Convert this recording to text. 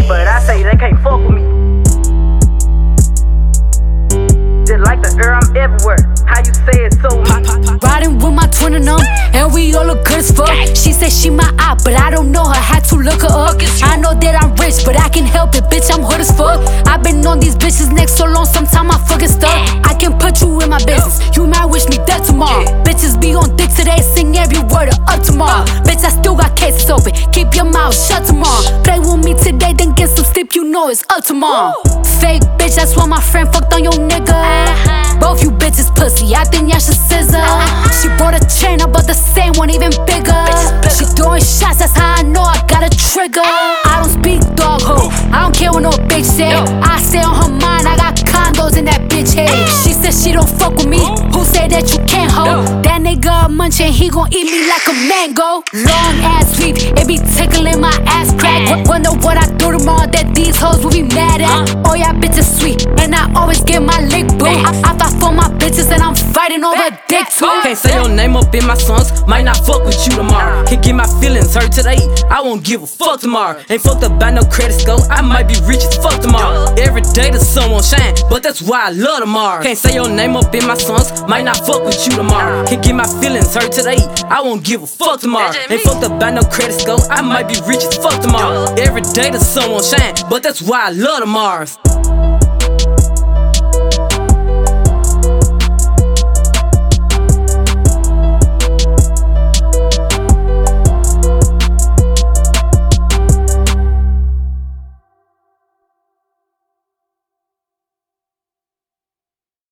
but I say they can't fuck with me. Just like the air, I'm everywhere. How you say it so me? Riding with my twin and and we all look good as fuck. She said she my eye, but I don't know her, had to look her up. I know that I'm rich, but I can help it, bitch, I'm hood as fuck. I've been on these bitches' neck so long, sometime I fucking stuck. I can put you in my business, you might wish me dead tomorrow. Bitches be on dick today, sing every word of up tomorrow. Bitch, I still got cases open, keep your mouth shut tomorrow. Play with me today, then get some sleep, you know it's up tomorrow. Fake bitch, that's why my friend fucked on your nigga. Both you bitches pussy, I think y'all should scissor. She bought a chain, I bought the same one, even bigger. She throwing shots, that's how I know I got a trigger. I don't speak dog ho, I don't care what no bitch say. I stay on her mind, I got condos in that bitch head. She said she don't fuck with me, who say that you can't hold? That nigga munchin', he gon' eat me like a mango. Long ass sweep, it be tickling my ass crack. Wonder what I do tomorrow that these hoes will be mad at. Oh yeah, bitches sweet, and I always get my lick boo. I fight for my bitches and I'm fighting over dick too. Can't say your name up in my songs, might not fuck with you tomorrow. Can't get my feelings hurt today, I won't give a fuck tomorrow. Ain't fucked up by no credit score, I might be rich as fuck tomorrow. Every day the sun won't shine, but that's why I love tomorrow. Can't say your name up in my songs, might not fuck with you tomorrow. Can't get my feelings hurt today, I won't give a fuck tomorrow. Ain't fucked up by no credit score, I might be rich as fuck tomorrow. Every day the sun won't shine, but that's why I love tomorrow.